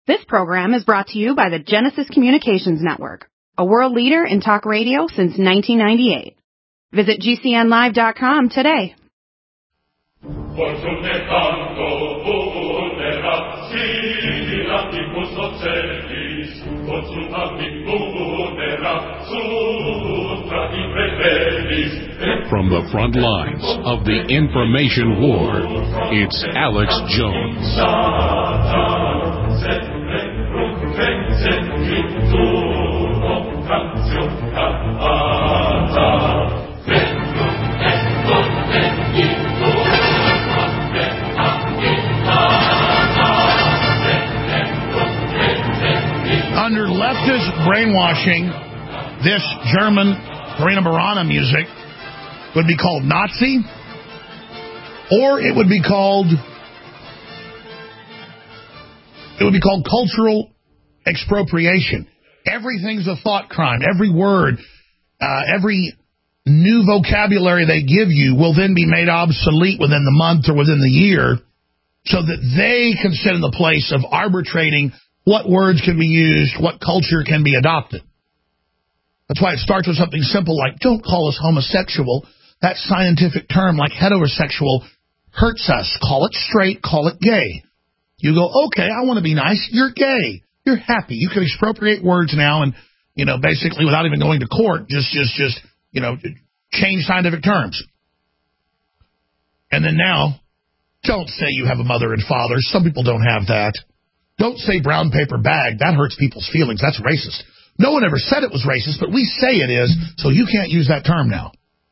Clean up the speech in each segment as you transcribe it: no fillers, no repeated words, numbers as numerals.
This program is brought to you by the Genesis Communications Network, a world leader in talk radio since 1998. Visit GCNlive.com today. From the front lines of the information war, it's Alex Jones. Under leftist brainwashing, this German Karina Burana music would be called Nazi, or it would be called cultural expropriation. Everything's a thought crime. Every word, every new vocabulary they give you will then be made obsolete within the month or within the year, so that they can sit in the place of arbitrating what words can be used, what culture can be adopted. That's why it starts with something simple like, don't call us homosexual. That scientific term, like heterosexual, hurts us. Call it straight, call it gay. You go, okay, I want to be nice. You're gay. You're happy. You can expropriate words now and, basically without even going to court, just change scientific terms. And then now, don't say you have a mother and father. Some people don't have that. Don't say brown paper bag. That hurts people's feelings. That's racist. No one ever said it was racist, but we say it is, so you can't use that term now.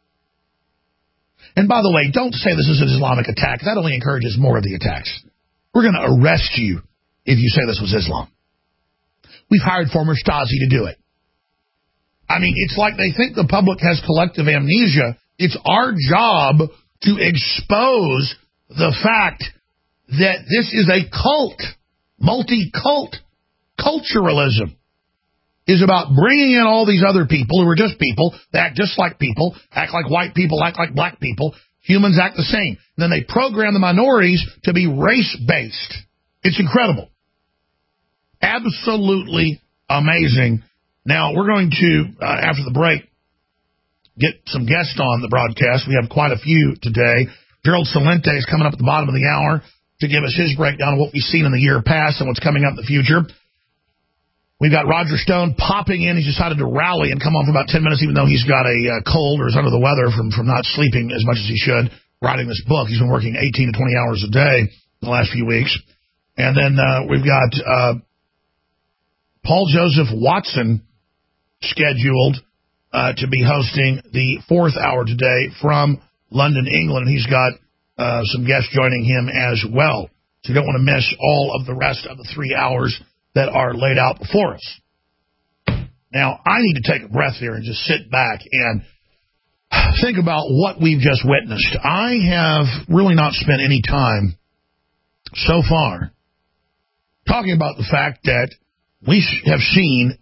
And by the way, don't say this is an Islamic attack. That only encourages more of the attacks. We're going to arrest you if you say this was Islam. We've hired former Stasi to do it. I mean, it's like they think the public has collective amnesia. It's our job to expose the fact that this is a cult. Multi-cult. Culturalism is about bringing in all these other people who are just people, they act just like people, act like white people, act like black people. Humans act the same. And then they program the minorities to be race-based. It's incredible. Absolutely amazing. Now, we're going to, after the break, get some guests on the broadcast. We have quite a few today. Gerald Celente is coming up at the bottom of the hour to give us his breakdown of what we've seen in the year past and what's coming up in the future. We've got Roger Stone popping in. He's decided to rally and come on for about 10 minutes, even though he's got a cold or is under the weather from not sleeping as much as he should, writing this book. He's been working 18 to 20 hours a day the last few weeks. And then we've got Paul Joseph Watson scheduled to be hosting the fourth hour today from London, England. He's got some guests joining him as well. So you don't want to miss all of the rest of the 3 hours that are laid out before us. Now, I need to take a breath here and just sit back and think about what we've just witnessed. I have really not spent any time so far talking about the fact that we have seen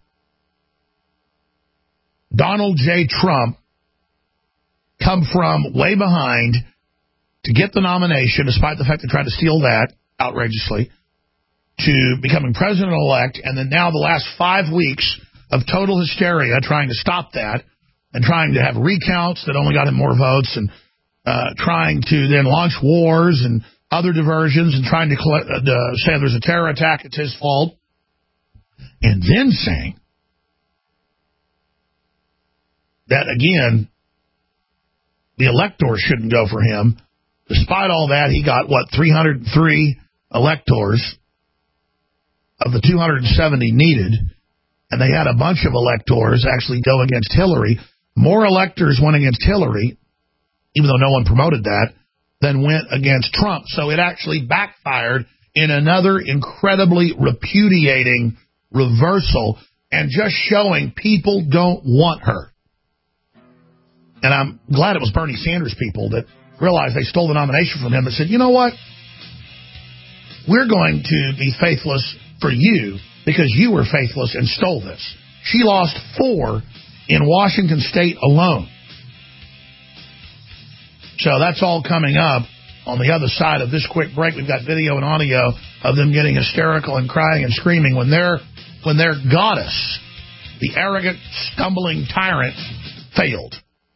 Donald J. Trump come from way behind to get the nomination, despite the fact they tried to steal that outrageously, to becoming president-elect, and then now the last 5 weeks of total hysteria trying to stop that and trying to have recounts that only got him more votes and trying to then launch wars and other diversions and trying to say there's a terror attack, it's his fault, and then saying that, again, the electors shouldn't go for him. Despite all that, he got, 303 electors of the 270 needed, and they had a bunch of electors actually go against Hillary. More electors went against Hillary, even though no one promoted that, than went against Trump. So it actually backfired in another incredibly repudiating reversal and just showing people don't want her. And I'm glad it was Bernie Sanders people that realized they stole the nomination from him and said, you know what? We're going to be faithless for you because you were faithless and stole this. She lost 4 in Washington State alone. So that's all coming up on the other side of this quick break. We've got video and audio of them getting hysterical and crying and screaming when their goddess, the arrogant, stumbling tyrant, failed.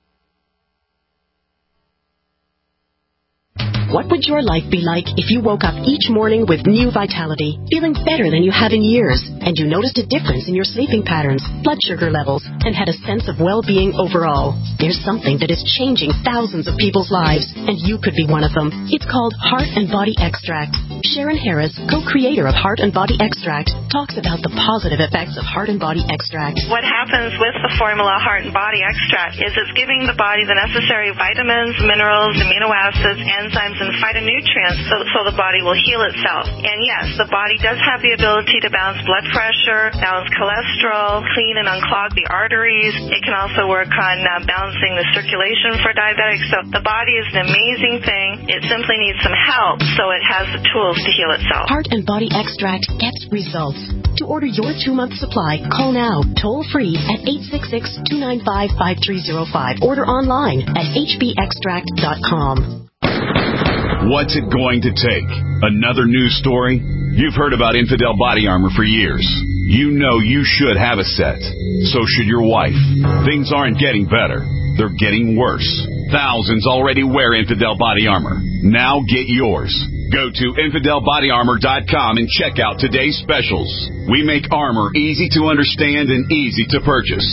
What would your life be like if you woke up each morning with new vitality, feeling better than you have in years, and you noticed a difference in your sleeping patterns, blood sugar levels, and had a sense of well-being overall? There's something that is changing thousands of people's lives, and you could be one of them. It's called Heart and Body Extract. Sharon Harris, co-creator of Heart and Body Extract, talks about the positive effects of Heart and Body Extract. What happens with the formula Heart and Body Extract is it's giving the body the necessary vitamins, minerals, amino acids, enzymes, and phytonutrients so the body will heal itself. And yes, the body does have the ability to balance blood pressure, balance cholesterol, clean and unclog the arteries. It can also work on balancing the circulation for diabetics. So the body is an amazing thing. It simply needs some help so it has the tools to heal itself. Heart and Body Extract gets results. To order your 2-month supply, call now, toll free at 866-295-5305. Order online at hbextract.com. What's it going to take? Another news story? You've heard about Infidel Body Armor for years. You know you should have a set. So should your wife. Things aren't getting better. They're getting worse. Thousands already wear Infidel Body Armor. Now get yours. Go to InfidelBodyArmor.com and check out today's specials. We make armor easy to understand and easy to purchase.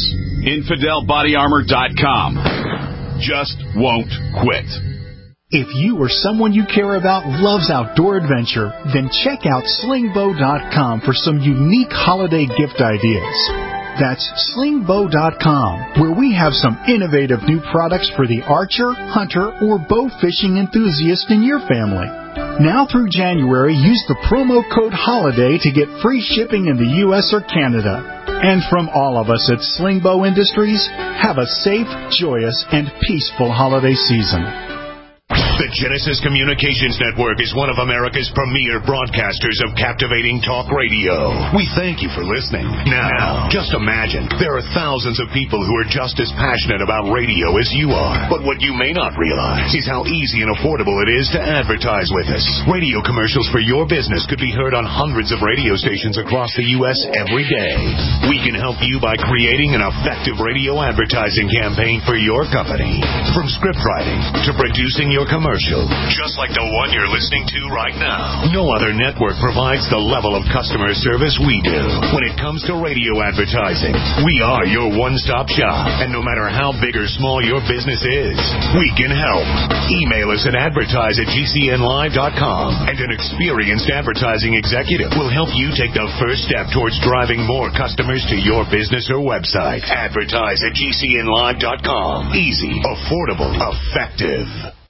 InfidelBodyArmor.com. Just won't quit. If you or someone you care about loves outdoor adventure, then check out slingbow.com for some unique holiday gift ideas. That's slingbow.com, where we have some innovative new products for the archer, hunter, or bow fishing enthusiast in your family. Now through January, use the promo code HOLIDAY to get free shipping in the U.S. or Canada. And from all of us at Slingbow Industries, have a safe, joyous, and peaceful holiday season. The Genesis Communications Network is one of America's premier broadcasters of captivating talk radio. We thank you for listening. Now, just imagine, there are thousands of people who are just as passionate about radio as you are. But what you may not realize is how easy and affordable it is to advertise with us. Radio commercials for your business could be heard on hundreds of radio stations across the U.S. every day. We can help you by creating an effective radio advertising campaign for your company. From script writing to producing your commercial, just like the one you're listening to right now. No other network provides the level of customer service we do. When it comes to radio advertising, we are your one-stop shop. And no matter how big or small your business is, we can help. Email us at advertise@gcnlive.com, and an experienced advertising executive will help you take the first step towards driving more customers to your business or website. Advertise@gcnlive.com. Easy, affordable, effective.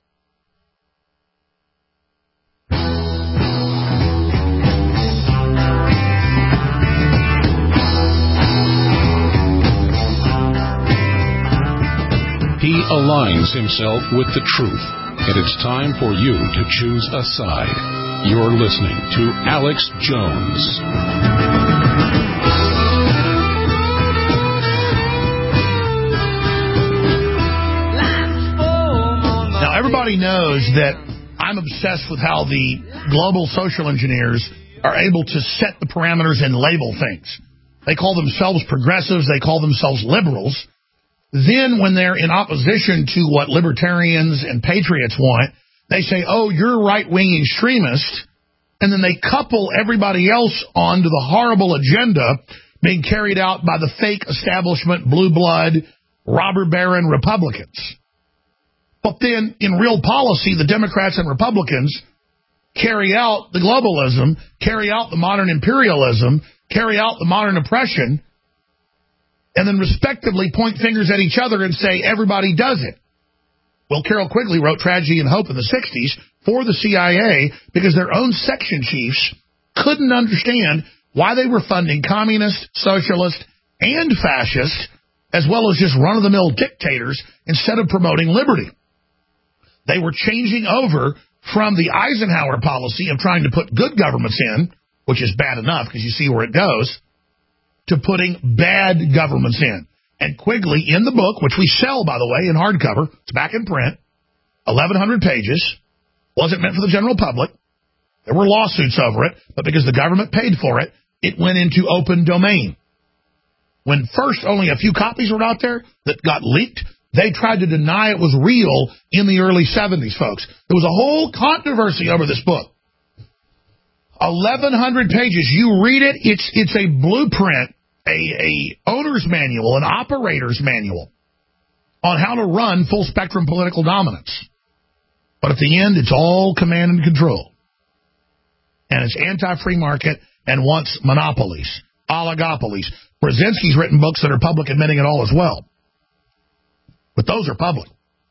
He aligns himself with the truth, and it's time for you to choose a side. You're listening to Alex Jones. Now, everybody knows that I'm obsessed with how the global social engineers are able to set the parameters and label things. They call themselves progressives. They call themselves liberals. Then when they're in opposition to what libertarians and patriots want, they say, oh, you're right-wing extremist, and then they couple everybody else onto the horrible agenda being carried out by the fake establishment, blue blood, robber baron Republicans. But then in real policy, the Democrats and Republicans carry out the globalism, carry out the modern imperialism, carry out the modern oppression, and then respectively point fingers at each other and say, everybody does it. Well, Carol Quigley wrote Tragedy and Hope in the 60s for the CIA because their own section chiefs couldn't understand why they were funding communist, socialist, and fascist, as well as just run-of-the-mill dictators, instead of promoting liberty. They were changing over from the Eisenhower policy of trying to put good governments in, which is bad enough because you see where it goes, to putting bad governments in. And Quigley, in the book, which we sell, by the way, in hardcover, it's back in print, 1,100 pages, Wasn't meant for the general public. There were lawsuits over it, but because the government paid for it, it went into open domain. When first only a few copies were out there that got leaked, they tried to deny it was real in the early 70s, folks. There was a whole controversy over this book. 1,100 pages. You read it, it's a blueprint, a owner's manual, an operator's manual on how to run full-spectrum political dominance. But at the end, it's all command and control. And it's anti-free market and wants monopolies, oligopolies. Brzezinski's written books that are public admitting it all as well. But those are public.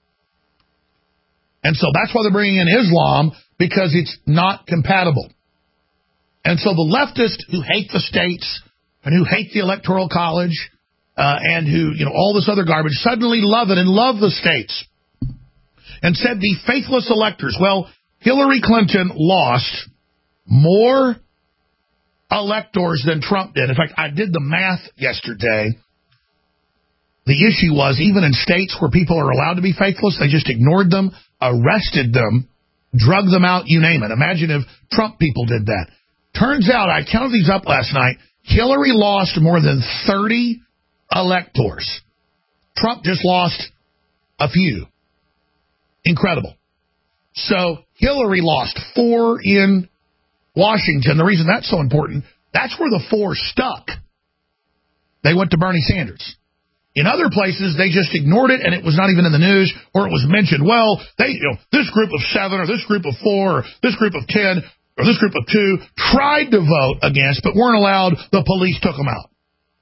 And so that's why they're bringing in Islam, because it's not compatible. And so the leftists who hate the states and who hate the Electoral College and who, all this other garbage suddenly love it and love the states and said the faithless electors. Well, Hillary Clinton lost more electors than Trump did. In fact, I did the math yesterday. The issue was, even in states where people are allowed to be faithless, they just ignored them, arrested them, drug them out, you name it. Imagine if Trump people did that. Turns out, I counted these up last night, Hillary lost more than 30 electors. Trump just lost a few. Incredible. So Hillary lost 4 in Washington. The reason that's so important, that's where the 4 stuck. They went to Bernie Sanders. In other places, they just ignored it, and it was not even in the news, or it was mentioned. Well, this group of 7, or this group of 4, or this group of 10, or this group of 2 tried to vote against, but weren't allowed. The police took them out.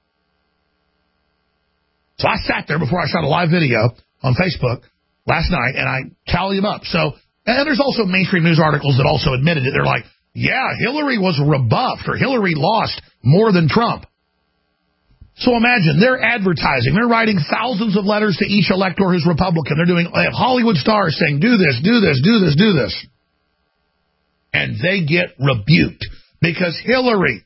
So I sat there before I shot a live video on Facebook last night, and I tallied them up. So, and there's also mainstream news articles that also admitted it. They're like, yeah, Hillary was rebuffed, or Hillary lost more than Trump. So imagine, they're advertising. They're writing thousands of letters to each elector who's Republican. They have Hollywood stars saying, do this, do this, do this, do this. And they get rebuked because Hillary.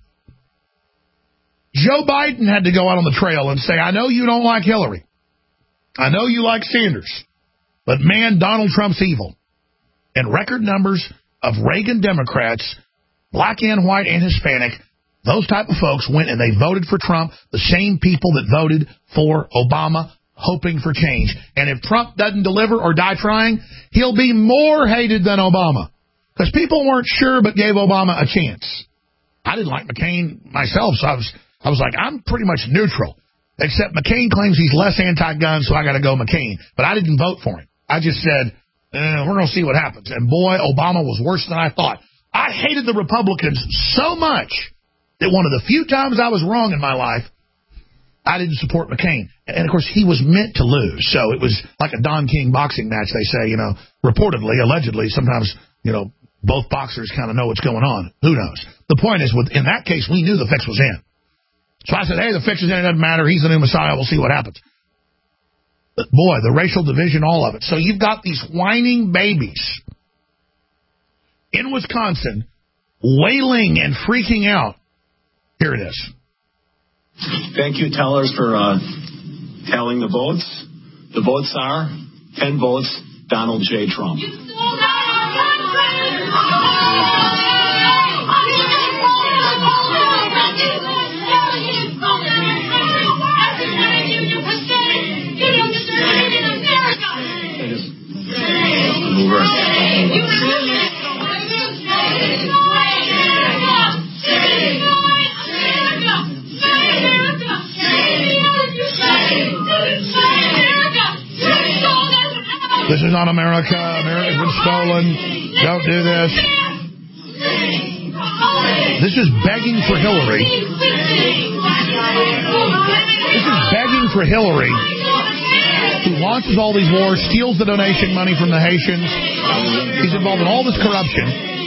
Joe Biden had to go out on the trail and say, I know you don't like Hillary. I know you like Sanders. But man, Donald Trump's evil. And record numbers of Reagan Democrats, black and white and Hispanic, those type of folks went and they voted for Trump, the same people that voted for Obama, hoping for change. And if Trump doesn't deliver or die trying, he'll be more hated than Obama. Because people weren't sure but gave Obama a chance. I didn't like McCain myself, so I was like, I'm pretty much neutral. Except McCain claims he's less anti-gun, so I got to go McCain. But I didn't vote for him. I just said, we're going to see what happens. And boy, Obama was worse than I thought. I hated the Republicans so much that one of the few times I was wrong in my life, I didn't support McCain. And, of course, he was meant to lose. So it was like a Don King boxing match, they say, reportedly, allegedly, sometimes, both boxers kind of know what's going on. Who knows? The point is, in that case, we knew the fix was in. So I said, hey, the fix is in. It doesn't matter. He's the new Messiah. We'll see what happens. But boy, the racial division, all of it. So you've got these whining babies in Wisconsin wailing and freaking out. Here it is. Thank you, tellers, for tallying the votes. The votes are 10 votes, Donald J. Trump. This is not America. America's been stolen. Don't do this. This is begging for Hillary. This is begging for Hillary, who launches all these wars, steals the donation money from the Haitians. He's involved in all this corruption.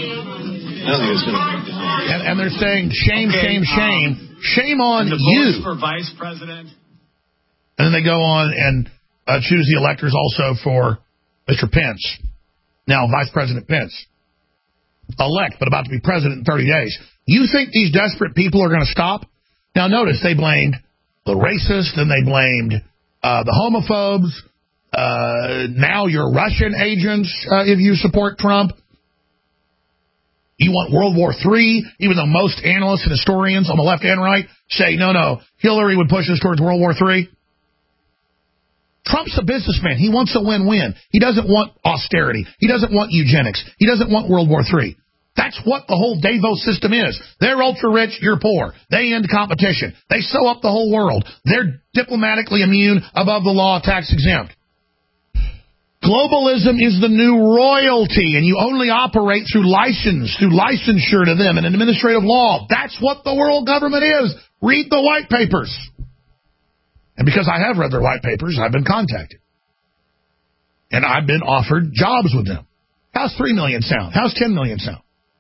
And they're saying, shame, shame, shame. Shame on you. For Vice President. And then they go on and choose the electors also for Mr. Pence. Now, Vice President Pence. Elect, but about to be president in 30 days. You think these desperate people are going to stop? Now, notice they blamed the racist, and they blamed the homophobes. Now you're Russian agents if you support Trump. You want World War III, even though most analysts and historians on the left and right say, no, Hillary would push us towards World War III. Trump's a businessman. He wants a win-win. He doesn't want austerity. He doesn't want eugenics. He doesn't want World War III. That's what the whole Davos system is. They're ultra-rich, you're poor. They end competition. They sew up the whole world. They're diplomatically immune, above the law, tax-exempt. Globalism is the new royalty, and you only operate through licensure to them, and administrative law. That's what the world government is. Read the white papers. And because I have read their white papers, I've been contacted. And I've been offered jobs with them. How's 3 million sound? How's 10 million sound?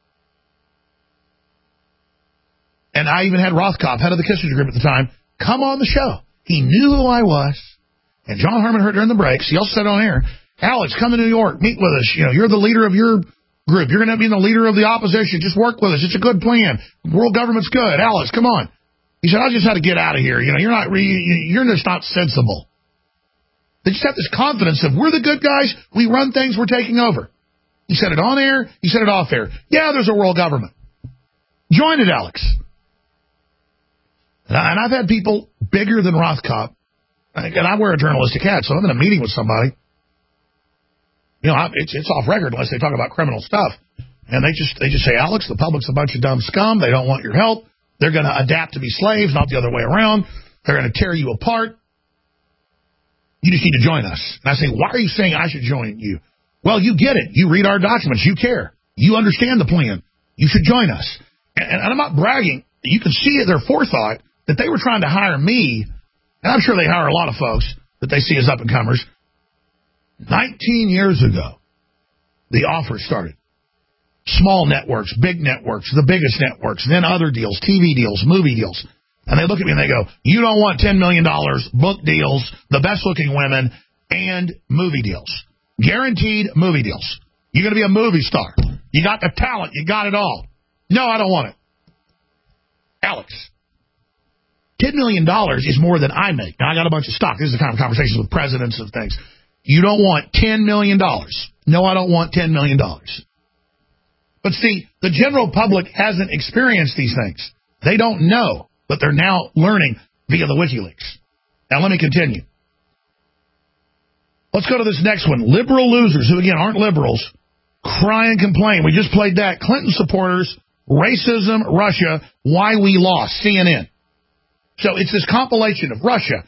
And I even had Rothkopf, head of the Kissinger Group at the time, come on the show. He knew who I was. And John Herman heard during the breaks. He also said on air, Alex, come to New York. Meet with us. You're the leader of your group. You're going to be the leader of the opposition. Just work with us. It's a good plan. World government's good. Alex, come on. He said, I just had to get out of here. You're just not sensible. They just have this confidence of we're the good guys. We run things. We're taking over. He said it on air. He said it off air. Yeah, there's a world government. Join it, Alex. And I've had people bigger than Rothkopf. And I wear a journalistic hat, so I'm in a meeting with somebody. It's off record unless they talk about criminal stuff. And they just say, Alex, the public's a bunch of dumb scum. They don't want your help. They're going to adapt to be slaves, not the other way around. They're going to tear you apart. You just need to join us. And I say, why are you saying I should join you? Well, you get it. You read our documents. You care. You understand the plan. You should join us. And I'm not bragging. You can see their forethought that they were trying to hire me. And I'm sure they hire a lot of folks that they see as up-and-comers. 19 years ago, the offer started. Small networks, big networks, the biggest networks, then other deals, TV deals, movie deals. And they look at me and they go, you don't want $10 million, book deals, the best-looking women, and movie deals. Guaranteed movie deals. You're going to be a movie star. You got the talent. You got it all. No, I don't want it. Alex, $10 million is more than I make. Now, I got a bunch of stock. This is the kind of conversations with presidents of things. You don't want $10 million. No, I don't want $10 million. But see, the general public hasn't experienced these things. They don't know, but they're now learning via the WikiLeaks. Now, let me continue. Let's go to this next one. Liberal losers, who, again, aren't liberals, cry and complain. We just played that. Clinton supporters, racism, Russia, why we lost, CNN. So it's this compilation of Russia,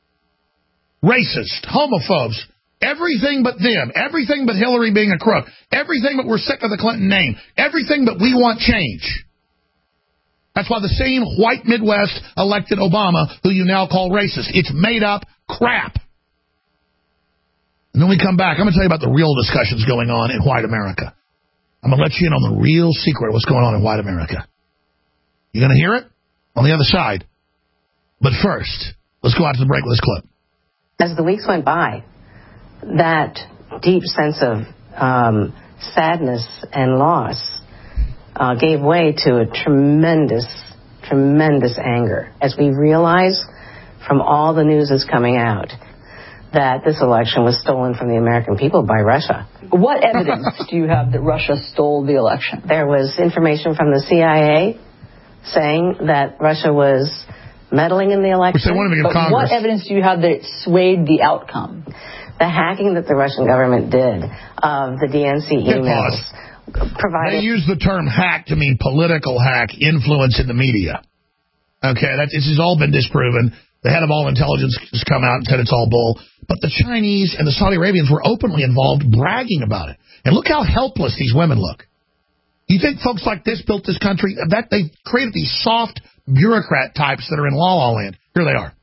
racist, homophobes, everything but them, everything but Hillary being a crook, everything but we're sick of the Clinton name, everything but we want change. That's why the same white Midwest elected Obama, who you now call racist. It's made up crap. And then we come back. I'm going to tell you about the real discussions going on in white America. I'm going to let you in on the real secret of what's going on in white America. You're going to hear it on the other side. But first, let's go out to the break with this clip. As the weeks went by, that deep sense of sadness and loss gave way to a tremendous, tremendous anger as we realized from all the news that's coming out that this election was stolen from the American people by Russia. What evidence do you have that Russia stole the election? There was information from the CIA saying that Russia was meddling in the election. But what evidence do you have that it swayed the outcome? The hacking that the Russian government did of the DNC emails provided... They use the term hack to mean political hack, influence in the media. Okay, this has all been disproven. The head of all intelligence has come out and said it's all bull. But the Chinese and the Saudi Arabians were openly involved, bragging about it. And look how helpless these women look. You think folks like this built this country? That they created these soft bureaucrat types that are in la-la land. Here they are.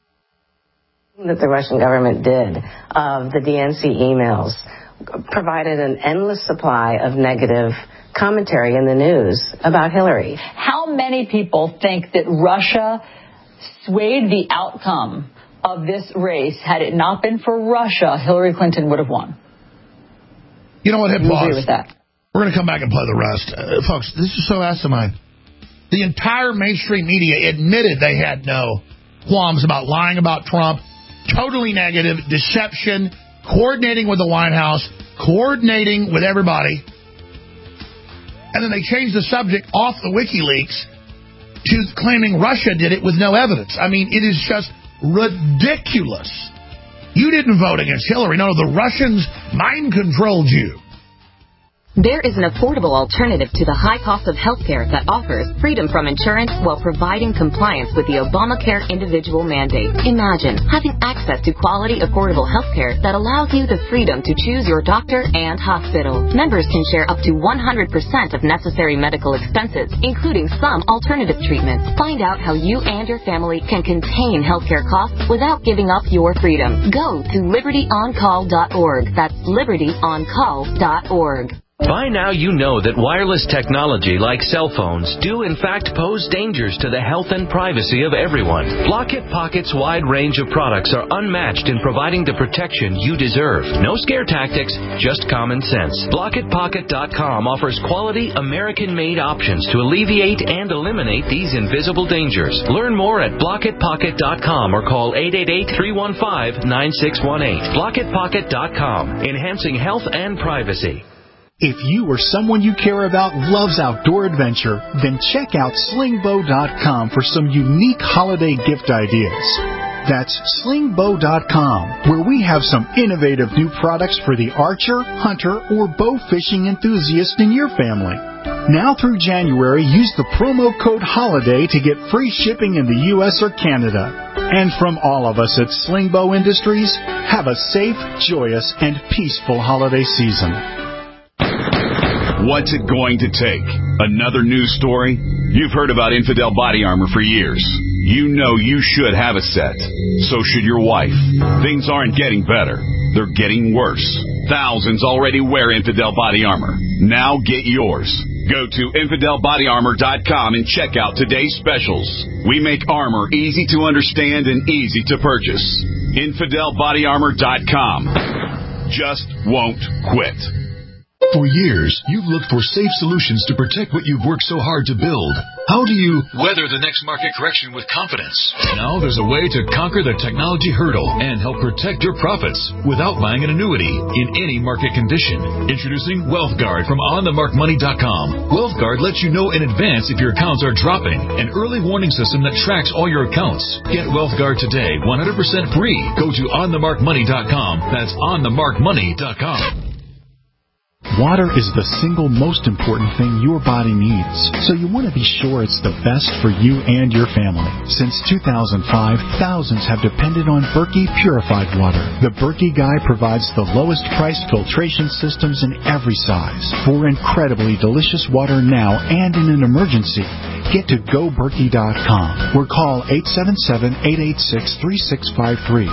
That the Russian government did of the DNC emails provided an endless supply of negative commentary in the news about Hillary. How many people think that Russia swayed the outcome of this race? Had it not been for Russia, Hillary Clinton would have won. You know what? Hit pause. Agree with that. We're going to come back and play the rest. Folks, this is so asinine. The entire mainstream media admitted they had no qualms about lying about Trump. Totally negative, deception, coordinating with the White House, coordinating with everybody. and then they changed the subject off the WikiLeaks to claiming Russia did it with no evidence. I mean, it is just ridiculous. You didn't vote against Hillary. No, the Russians mind-controlled you. There is an affordable alternative to the high cost of health care that offers freedom from insurance while providing compliance with the Obamacare individual mandate. Imagine having access to quality, affordable health care that allows you the freedom to choose your doctor and hospital. Members can share up to 100% of necessary medical expenses, including some alternative treatments. Find out how you and your family can contain healthcare costs without giving up your freedom. Go to libertyoncall.org. That's libertyoncall.org. By now you know that wireless technology like cell phones do in fact pose dangers to the health and privacy of everyone. Blockit Pocket's wide range of products are unmatched in providing the protection you deserve. No scare tactics, just common sense. BlockitPocket.com offers quality American-made options to alleviate and eliminate these invisible dangers. Learn more at BlockitPocket.com or call 888-315-9618. BlockitPocket.com, enhancing health and privacy. If you or someone you care about loves outdoor adventure, then check out slingbow.com for some unique holiday gift ideas. That's slingbow.com, where we have some innovative new products for the archer, hunter, or bow fishing enthusiast in your family. Now through January, use the promo code HOLIDAY to get free shipping in the U.S. or Canada. And from all of us at Slingbow Industries, have a safe, joyous, and peaceful holiday season. What's it going to take? Another news story? You've heard about Infidel Body Armor for years. You know you should have a set. So should your wife. Things aren't getting better. They're getting worse. Thousands already wear Infidel Body Armor. Now get yours. Go to InfidelBodyArmor.com and check out today's specials. We make armor easy to understand and easy to purchase. InfidelBodyArmor.com. Just won't quit. For years, you've looked for safe solutions to protect what you've worked so hard to build. How do you weather the next market correction with confidence? Now there's a way to conquer the technology hurdle and help protect your profits without buying an annuity in any market condition. Introducing WealthGuard from OnTheMarkMoney.com. WealthGuard lets you know in advance if your accounts are dropping. An early warning system that tracks all your accounts. Get WealthGuard today, 100% free. Go to OnTheMarkMoney.com. That's OnTheMarkMoney.com. Water is the single most important thing your body needs, so you want to be sure it's the best for you and your family. Since 2005, thousands have depended on Berkey purified water. The Berkey Guy provides the lowest priced filtration systems in every size. For incredibly delicious water now and in an emergency, get to GoBerkey.com or call 877-886-3653.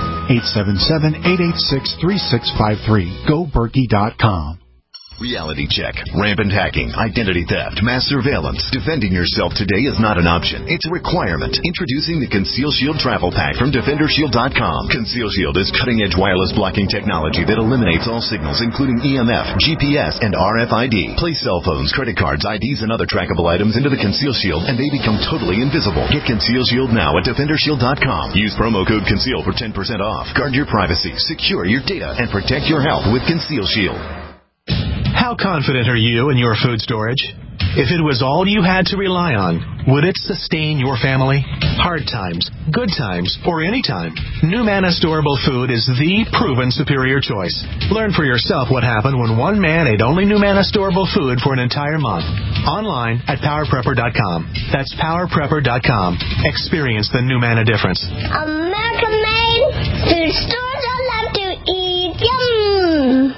877-886-3653. GoBerkey.com. Reality check, rampant hacking, identity theft, mass surveillance. Defending yourself today is not an option. It's a requirement. Introducing the Conceal Shield Travel Pack from DefenderShield.com. Conceal Shield is cutting-edge wireless blocking technology that eliminates all signals, including EMF, GPS, and RFID. Place cell phones, credit cards, IDs, and other trackable items into the Conceal Shield, and they become totally invisible. Get Conceal Shield now at DefenderShield.com. Use promo code CONCEAL for 10% off. Guard your privacy, secure your data, and protect your health with Conceal Shield. How confident are you in your food storage? If it was all you had to rely on, would it sustain your family? Hard times, good times, or any time, NuManna Storable Food is the proven superior choice. Learn for yourself what happened when one man ate only NuManna Storable Food for an entire month. Online at PowerPrepper.com. That's PowerPrepper.com. Experience the NuManna difference. American made food stores I love to eat. Yum!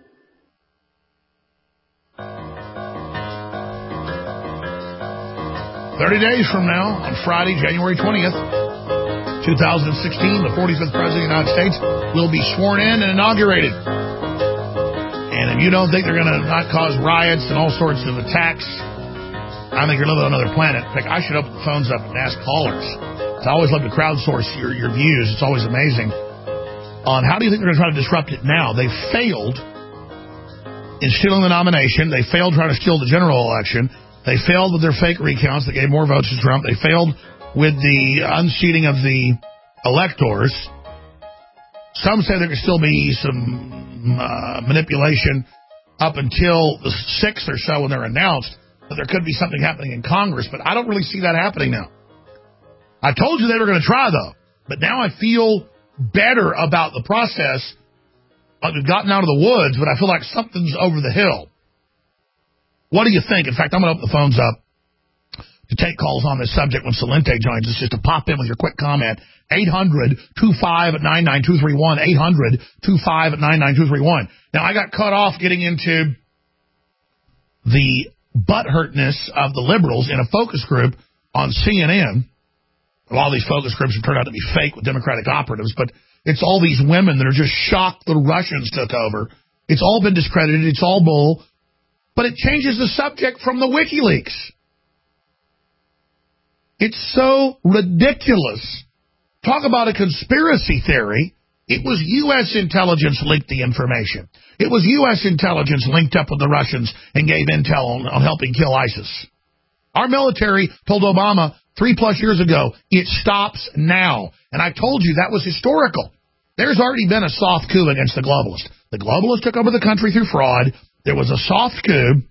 30 days from now, on Friday, January 20th, 2016, the 45th President of the United States will be sworn in and inaugurated. And if you don't think they're going to not cause riots and all sorts of attacks, I think you're living on another planet. In fact, I should open the phones up and ask callers. I always love to crowdsource your views. It's always amazing. On how do you think they're going to try to disrupt it now? They failed in stealing the nomination. They failed trying to steal the general election. They failed with their fake recounts that gave more votes to Trump. They failed with the unseating of the electors. Some say there could still be some manipulation up until the 6th or so when they're announced. that there could be something happening in Congress, but I don't really see that happening now. I told you they were going to try, though, but now I feel better about the process. We've gotten out of the woods, but I feel like something's over the hill. What do you think? In fact, I'm going to open the phones up to take calls on this subject when Celente joins us, just to pop in with your quick comment. 800-259-9231, 800-259-9231. Now, I got cut off getting into the butthurtness of the liberals in a focus group on CNN. A lot of these focus groups have turned out to be fake with Democratic operatives, but it's all these women that are just shocked the Russians took over. It's all been discredited. It's all bull. But it changes the subject from the WikiLeaks. It's so ridiculous. Talk about a conspiracy theory. It was U.S. intelligence leaked the information. It was U.S. intelligence linked up with the Russians and gave intel on helping kill ISIS. Our military told Obama 3+ years ago, it stops now. And I told you that was historical. There's already been a soft coup against the globalists. The globalists took over the country through fraud. There was a soft coup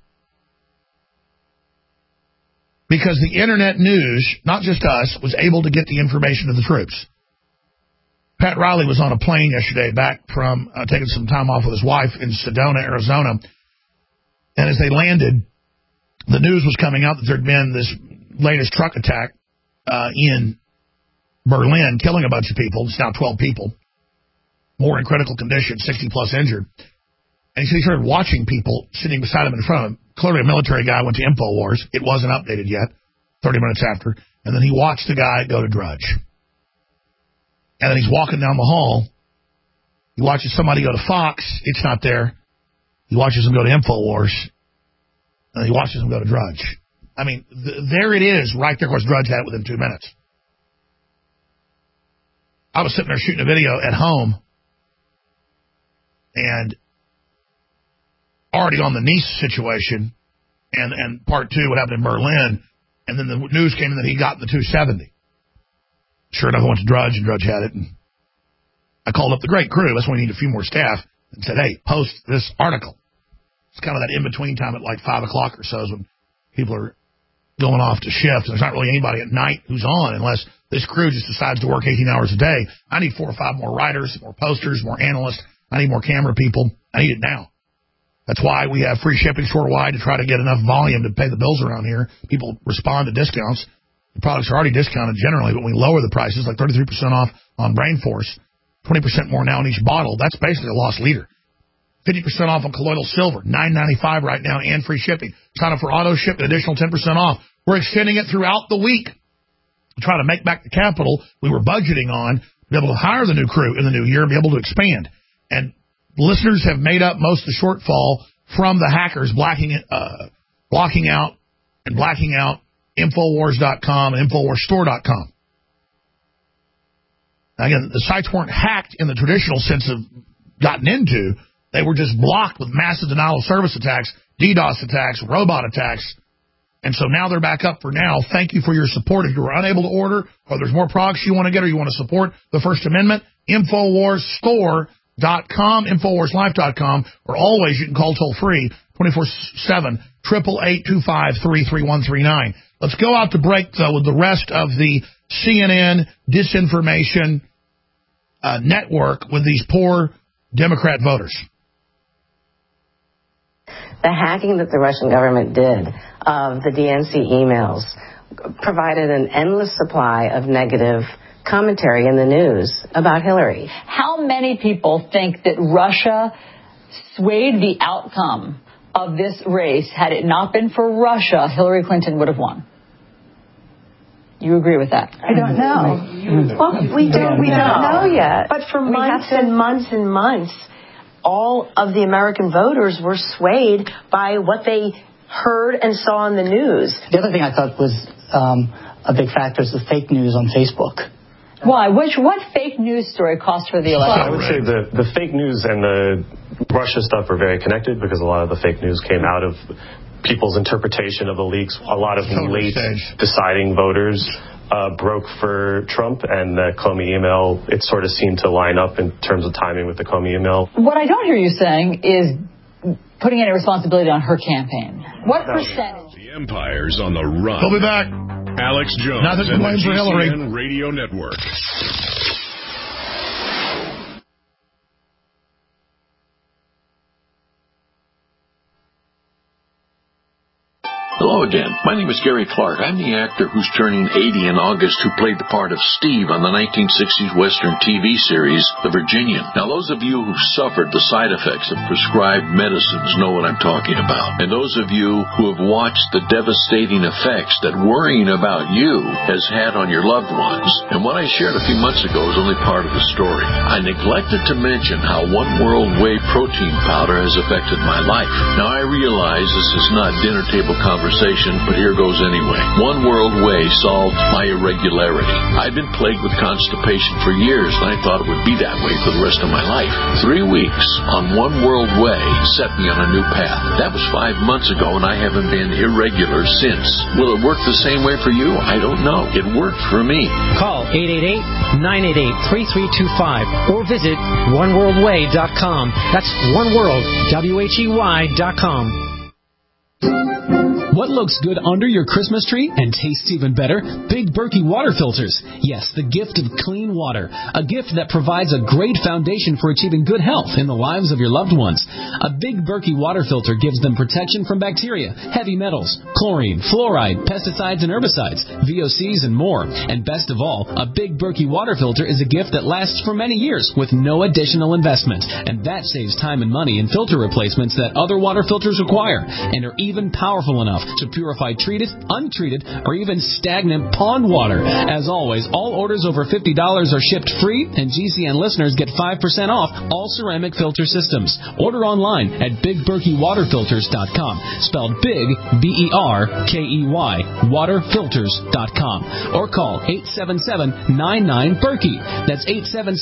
because the internet news, not just us, was able to get the information to the troops. Pat Riley was on a plane yesterday back from taking some time off with his wife in Sedona, Arizona. And as they landed, the news was coming out that there had been this latest truck attack in Berlin, killing a bunch of people. It's now 12 people, more in critical condition, 60+ injured. And he started watching people sitting beside him in front of him. Clearly a military guy went to InfoWars. It wasn't updated yet, 30 minutes after. And then he watched the guy go to Drudge. And then he's walking down the hall. He watches somebody go to Fox. It's not there. He watches him go to InfoWars. And he watches him go to Drudge. I mean, there it is, right there. Of course, Drudge had it within 2 minutes. I was sitting there shooting a video at home. And already on the Nice situation. And part 2, what happened in Berlin. And then the news came in that he got the 270. Sure enough, I went to Drudge, and Drudge had it. And I called up the great crew. That's when we need a few more staff. And said, hey, post this article. It's kind of that in-between time at like 5 o'clock or so is when people are going off to shift. And there's not really anybody at night who's on unless this crew just decides to work 18 hours a day. I need 4 or 5 more writers, more posters, more analysts. I need more camera people. I need it now. That's why we have free shipping worldwide to try to get enough volume to pay the bills around here. People respond to discounts. The products are already discounted generally, but when we lower the prices, like 33% off on Brainforce, 20% more now in each bottle, that's basically a lost leader. 50% off on colloidal silver, $9.95 right now, and free shipping. Sign up for auto ship, an additional 10% off. We're extending it throughout the week to try to make back the capital we were budgeting on, to be able to hire the new crew in the new year and be able to expand. And listeners have made up most of the shortfall from the hackers blocking out Infowars.com and InfoWarsStore.com. Again, the sites weren't hacked in the traditional sense of gotten into. They were just blocked with massive denial of service attacks, DDoS attacks, robot attacks. And so now they're back up for now. Thank you for your support. If you were unable to order or there's more products you want to get or you want to support the First Amendment, InfoWarsStore.com, InfoWarsLife.com, or always you can call toll free 24/7, 888-253-3139. Let's go out to break, though, with the rest of the CNN disinformation network with these poor Democrat voters. The hacking that the Russian government did of the DNC emails provided an endless supply of negative commentary in the news about Hillary. How many people think that Russia swayed the outcome of this race? Had it not been for Russia, Hillary Clinton would have won. You agree with that? I don't know. Well, we don't know yet. But for months and months and months, all of the American voters were swayed by what they heard and saw on the news. The other thing I thought was a big factor is the fake news on Facebook. Why? What fake news story cost her the election? I would say the fake news and the Russia stuff are very connected because a lot of the fake news came out of people's interpretation of the leaks. A lot of late deciding voters broke for Trump, and the Comey email, it sort of seemed to line up in terms of timing with the Comey email. What I don't hear you saying is putting any responsibility on her campaign. What percentage? Empire's on the run. We'll be back. Alex Jones Nothing to and blame the for Hillary. GCN Radio Network. Hello again. My name is Gary Clark. I'm the actor who's turning 80 in August who played the part of Steve on the 1960s Western TV series, The Virginian. Now, those of you who suffered the side effects of prescribed medicines know what I'm talking about. And those of you who have watched the devastating effects that worrying about you has had on your loved ones. And what I shared a few months ago is only part of the story. I neglected to mention how One World Whey protein powder has affected my life. Now, I realize this is not dinner table conversation, but here goes anyway. One World Whey solved my irregularity. I've been plagued with constipation for years, and I thought it would be that way for the rest of my life. 3 weeks on One World Whey set me on a new path. That was 5 months ago, and I haven't been irregular since. Will it work the same way for you? I don't know. It worked for me. Call 888-988-3325 or visit oneworldwhey.com. That's oneworld, WHEY.com. What looks good under your Christmas tree and tastes even better? Big Berkey water filters. Yes, the gift of clean water. A gift that provides a great foundation for achieving good health in the lives of your loved ones. A Big Berkey water filter gives them protection from bacteria, heavy metals, chlorine, fluoride, pesticides and herbicides, VOCs and more. And best of all, a Big Berkey water filter is a gift that lasts for many years with no additional investment. And that saves time and money in filter replacements that other water filters require and are even powerful enough to purify treated, untreated, or even stagnant pond water. As always, all orders over $50 are shipped free, and GCN listeners get 5% off all ceramic filter systems. Order online at BigBerkeyWaterFilters.com, spelled Big, B-E-R-K-E-Y, waterfilters.com, or call 877-99-BERKEY. That's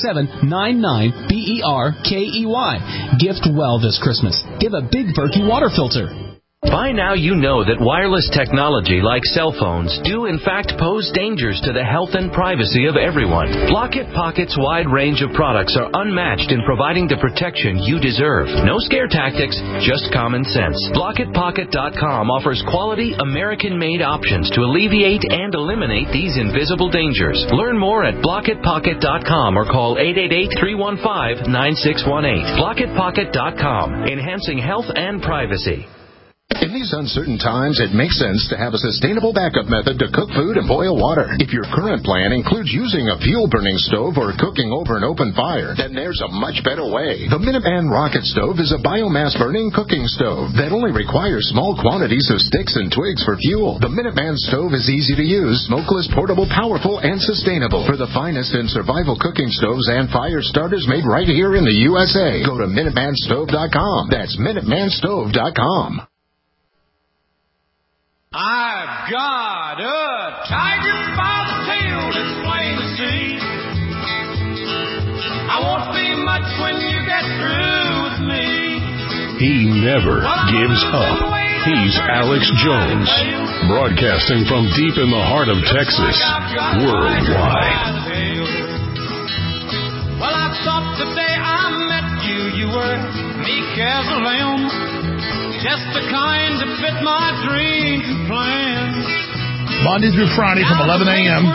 877-99-BERKEY. Gift well this Christmas. Give a Big Berkey water filter. By now you know that wireless technology like cell phones do in fact pose dangers to the health and privacy of everyone. Blockit Pocket's wide range of products are unmatched in providing the protection you deserve. No scare tactics, just common sense. BlockitPocket.com offers quality American-made options to alleviate and eliminate these invisible dangers. Learn more at BlockitPocket.com or call 888-315-9618. BlockitPocket.com, enhancing health and privacy. In these uncertain times, it makes sense to have a sustainable backup method to cook food and boil water. If your current plan includes using a fuel-burning stove or cooking over an open fire, then there's a much better way. The Minuteman Rocket Stove is a biomass-burning cooking stove that only requires small quantities of sticks and twigs for fuel. The Minuteman Stove is easy to use, smokeless, portable, powerful, and sustainable. For the finest in survival cooking stoves and fire starters made right here in the USA, go to MinutemanStove.com. That's MinutemanStove.com. I've got a tiger by the tail, it's plain to see. I won't be much when you get through with me. He never gives up. He's Alex Jones, broadcasting from deep in the heart of Texas, worldwide. Well, I thought the day I met you, you were meek as a lamb. Just the kind that fit my dreams and plans. Monday through Friday from 11 a.m.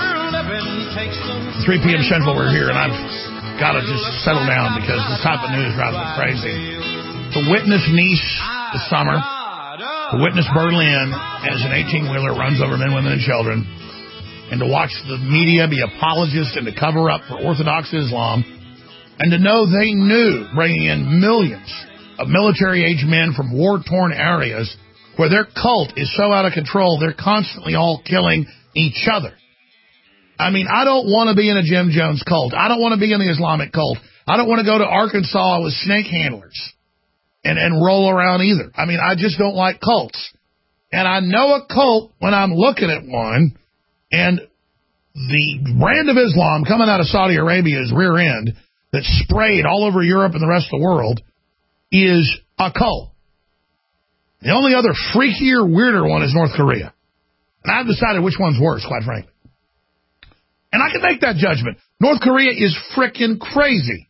3 p.m. Central, we're here, and I've got to just settle down because this type of news drives me crazy. To witness Nice this summer, to witness Berlin as an 18-wheeler runs over men, women, and children, and to watch the media be apologists and to cover up for Orthodox Islam, and to know they knew bringing in millions of military-age men from war-torn areas where their cult is so out of control, they're constantly all killing each other. I mean, I don't want to be in a Jim Jones cult. I don't want to be in the Islamic cult. I don't want to go to Arkansas with snake handlers and roll around either. I mean, I just don't like cults. And I know a cult when I'm looking at one, and the brand of Islam coming out of Saudi Arabia's rear end that's sprayed all over Europe and the rest of the world is a cult. The only other freakier, weirder one is North Korea. And I've decided which one's worse, quite frankly. And I can make that judgment. North Korea is frickin' crazy.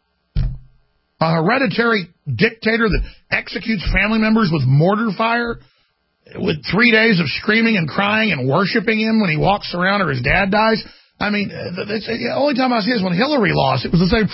A hereditary dictator that executes family members with mortar fire. with 3 days of screaming and crying and worshiping him when he walks around or his dad dies. I mean, the only time I see is when Hillary lost. It was the same.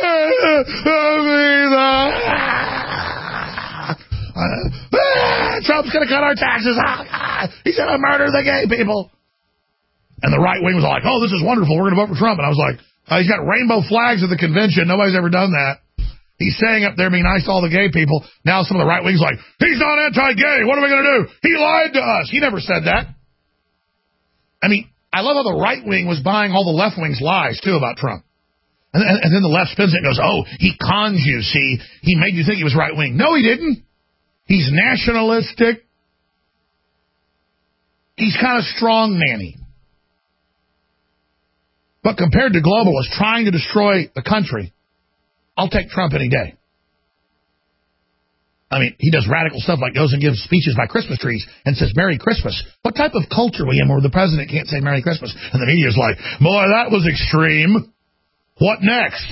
Trump's going to cut our taxes. He's going to murder the gay people. And the right wing was like, oh, this is wonderful. We're going to vote for Trump. And I was like, he's got rainbow flags at the convention. Nobody's ever done that. He's saying up there being nice to all the gay people. Now some of the right wing's like, he's not anti-gay. What are we going to do? He lied to us. He never said that. I mean, I love how the right wing was buying all the left wing's lies, too, about Trump. And then the left spins it and goes, oh, he conned you, see. He made you think he was right wing. No, he didn't. He's nationalistic. He's kind of strong-manny. But compared to globalists trying to destroy the country, I'll take Trump any day. I mean, he does radical stuff like goes and gives speeches by Christmas trees and says, Merry Christmas. What type of culture are we in where the president can't say Merry Christmas? And the media's like, boy, that was extreme. What next?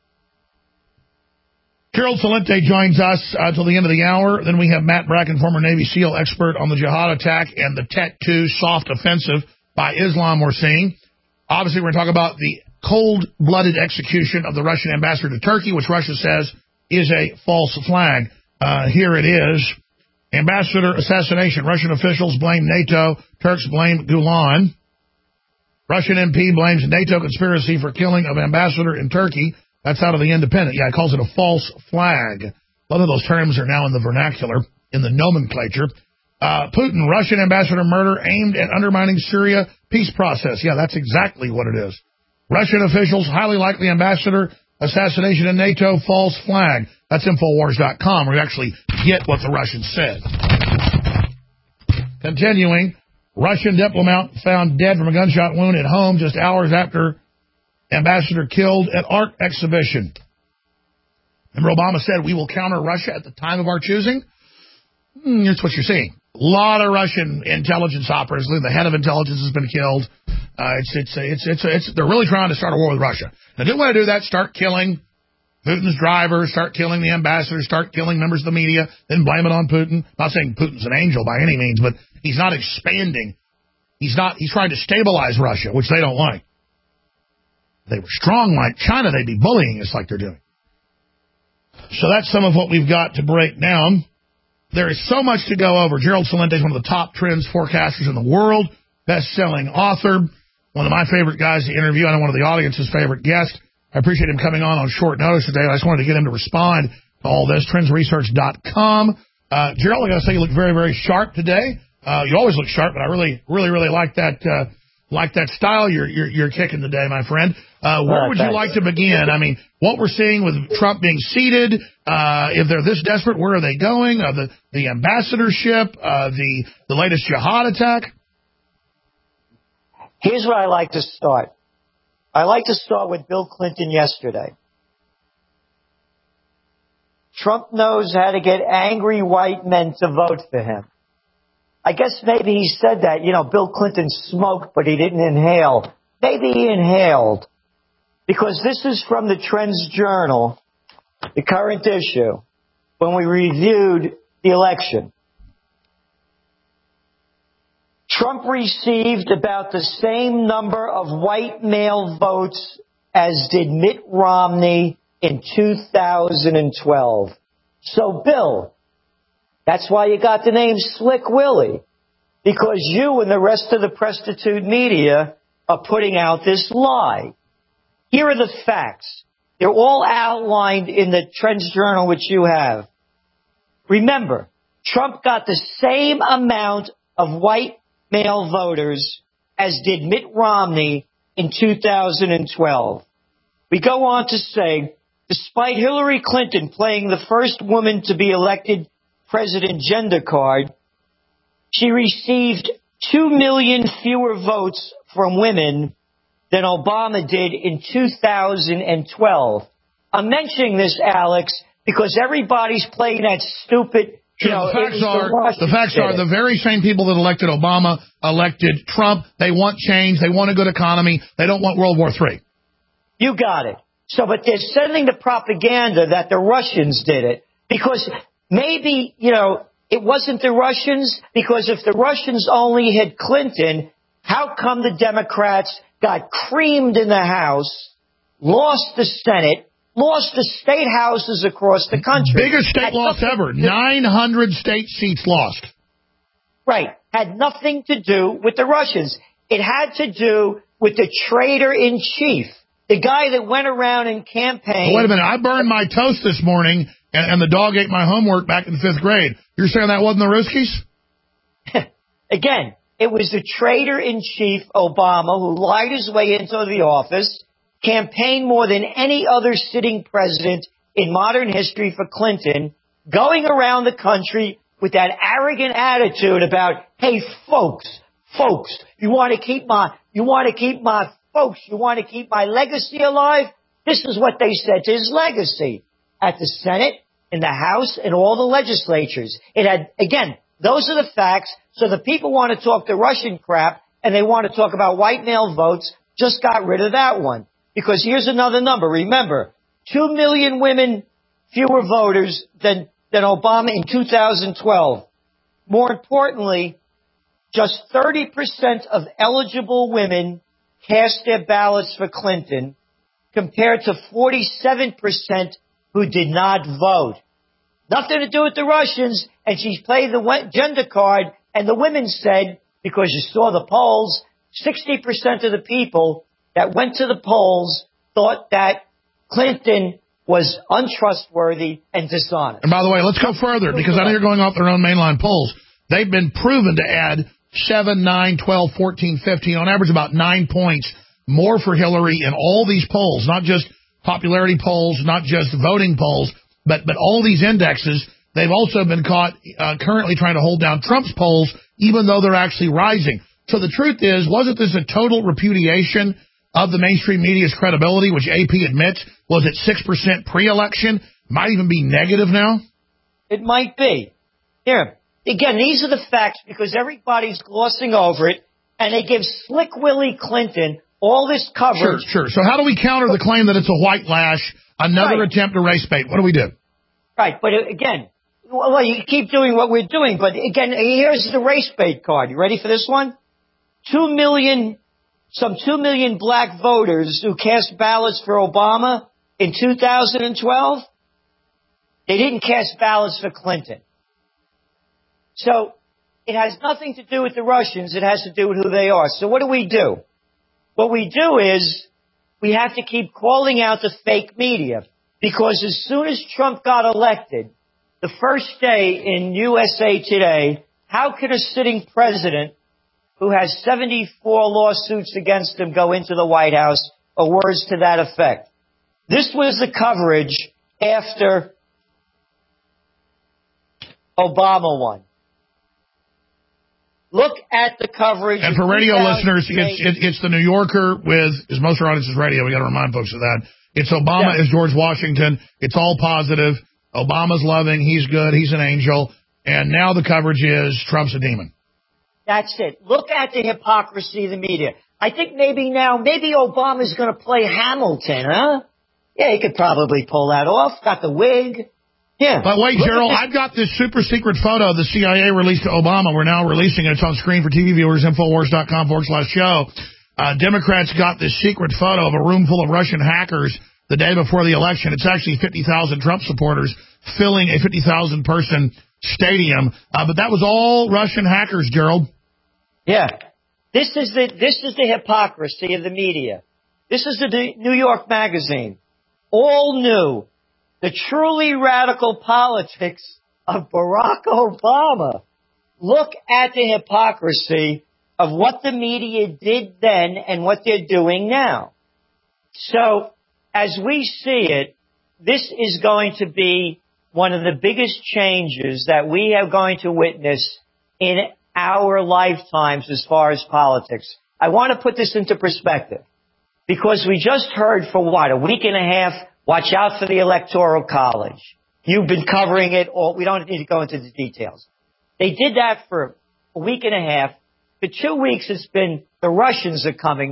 Gerald Celente joins us till the end of the hour. Then we have Matt Bracken, former Navy SEAL expert on the jihad attack and the Tet 2 soft offensive by Islam we're seeing. Obviously, we're going to talk about the cold-blooded execution of the Russian ambassador to Turkey, which Russia says is a false flag. Here it is. Ambassador assassination. Russian officials blame NATO. Turks blame Gulen. Russian MP blames NATO conspiracy for killing of ambassador in Turkey. That's out of the Independent. Yeah, it calls it a false flag. A lot of those terms are now in the vernacular, in the nomenclature. Putin, Russian ambassador murder aimed at undermining Syria peace process. Yeah, that's exactly what it is. Russian officials, highly likely ambassador assassination in NATO, false flag. That's Infowars.com, where you actually get what the Russians said. Continuing, Russian diplomat found dead from a gunshot wound at home just hours after ambassador killed at art exhibition. Remember Obama said, we will counter Russia at the time of our choosing? That's what you're seeing. A lot of Russian intelligence operatives. The head of intelligence has been killed. They're really trying to start a war with Russia. Now, they want to do that, start killing Putin's drivers, start killing the ambassadors, start killing members of the media, then blame it on Putin. Not saying Putin's an angel by any means, but he's not expanding. He's trying to stabilize Russia, which they don't like. If they were strong like China, they'd be bullying us like they're doing. So that's some of what we've got to break down. There is so much to go over. Gerald Celente is one of the top trends forecasters in the world, best-selling author, one of my favorite guys to interview, and one of the audience's favorite guests. I appreciate him coming on short notice today. I just wanted to get him to respond to all this. Trendsresearch.com. Gerald, I got to say you look very, very sharp today. You always look sharp, but I really, really, really like that style you're kicking today, my friend. Where would you like to begin? I mean, what we're seeing with Trump being seated, if they're this desperate, where are they going? The ambassadorship, the latest jihad attack? Here's where I like to start. I like to start with Bill Clinton yesterday. Trump knows how to get angry white men to vote for him. I guess maybe he said that, Bill Clinton smoked, but he didn't inhale. Maybe he inhaled. Because this is from the Trends Journal, the current issue, when we reviewed the election. Trump received about the same number of white male votes as did Mitt Romney in 2012. So, Bill, that's why you got the name Slick Willie, because you and the rest of the prostitute media are putting out this lie. Here are the facts. They're all outlined in the Trends Journal, which you have. Remember, Trump got the same amount of white male voters as did Mitt Romney in 2012. We go on to say, despite Hillary Clinton playing the first woman to be elected president gender card, she received 2 million fewer votes from women than Obama did in 2012. I'm mentioning this, Alex, because everybody's playing that stupid... The facts are the very same people that elected Obama elected Trump. They want change. They want a good economy. They don't want World War III. You got it. But they're sending the propaganda that the Russians did it because maybe, it wasn't the Russians? Because if the Russians only hit Clinton, how come the Democrats got creamed in the House, lost the Senate, lost the state houses across the country? Biggest state loss ever. 900 state seats lost. Right. Had nothing to do with the Russians. It had to do with the traitor-in-chief, the guy that went around and campaigned. Wait a minute. I burned my toast this morning, and the dog ate my homework back in 5th grade. You're saying that wasn't the Ruskies? Again, it was the traitor-in-chief, Obama, who lied his way into the office, campaigned more than any other sitting president in modern history for Clinton, going around the country with that arrogant attitude about, hey, folks, you want to keep my legacy alive? This is what they said to his legacy at the Senate, in the House, and all the legislatures. It had, again, those are the facts. So the people want to talk the Russian crap, and they want to talk about white male votes, just got rid of that one. Because here's another number. Remember, 2 million women fewer voters than Obama in 2012. More importantly, just 30% of eligible women cast their ballots for Clinton, compared to 47% who did not vote. Nothing to do with the Russians, and she played the gender card, and the women said, because you saw the polls, 60% of the people that went to the polls thought that Clinton was untrustworthy and dishonest. And by the way, let's go further, because I know you're going off their own mainline polls. They've been proven to add 7, 9, 12, 14, 15, on average about 9 points more for Hillary in all these polls, not just popularity polls, not just voting polls, but all these indexes. They've also been caught currently trying to hold down Trump's polls, even though they're actually rising. So the truth is, wasn't this a total repudiation of the mainstream media's credibility, which AP admits was at 6% pre-election, might even be negative now? It might be. Here, again, these are the facts, because everybody's glossing over it, and they give Slick Willie Clinton all this coverage. Sure. So how do we counter the claim that it's a white lash, another attempt to race bait? What do we do? Right, but again, well, you keep doing what we're doing, but again, here's the race bait card. You ready for this one? 2 million black voters who cast ballots for Obama in 2012, they didn't cast ballots for Clinton. So it has nothing to do with the Russians. It has to do with who they are. So what do? What we do is we have to keep calling out the fake media, because as soon as Trump got elected, the first day in USA Today, how could a sitting president who has 74 lawsuits against him go into the White House, or words to that effect? This was the coverage after Obama won. Look at the coverage. And for radio listeners, it's the New Yorker with, as most of our audience is radio, we got to remind folks of that. It's Obama as George Washington. It's all positive. Obama's loving. He's good. He's an angel. And now the coverage is Trump's a demon. That's it. Look at the hypocrisy of the media. I think maybe Obama's going to play Hamilton, huh? Yeah, he could probably pull that off. Got the wig. Yeah. But wait, Gerald, I've got this super secret photo the CIA released to Obama. We're now releasing it. It's on screen for TV viewers, Infowars.com/show. Democrats got this secret photo of a room full of Russian hackers the day before the election. It's actually 50,000 Trump supporters filling a 50,000-person stadium. But that was all Russian hackers, Gerald. Yeah. This is the hypocrisy of the media. This is the New York Magazine. All new. The truly radical politics of Barack Obama. Look at the hypocrisy of what the media did then and what they're doing now. So, as we see it, this is going to be one of the biggest changes that we are going to witness in our lifetimes as far as politics. I want to put this into perspective, because we just heard for a week and a half, watch out for the Electoral College. You've been covering it all. We don't need to go into the details. They did that for a week and a half. For 2 weeks, it's been the Russians are coming.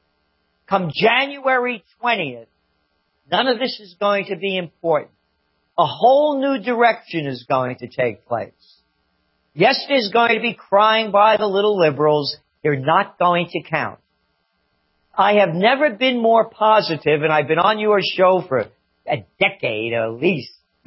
Come January 20th, none of this is going to be important. a whole new direction is going to take place. Yes, there's going to be crying by the little liberals. They're not going to count. I have never been more positive, and I've been on your show for a decade at least.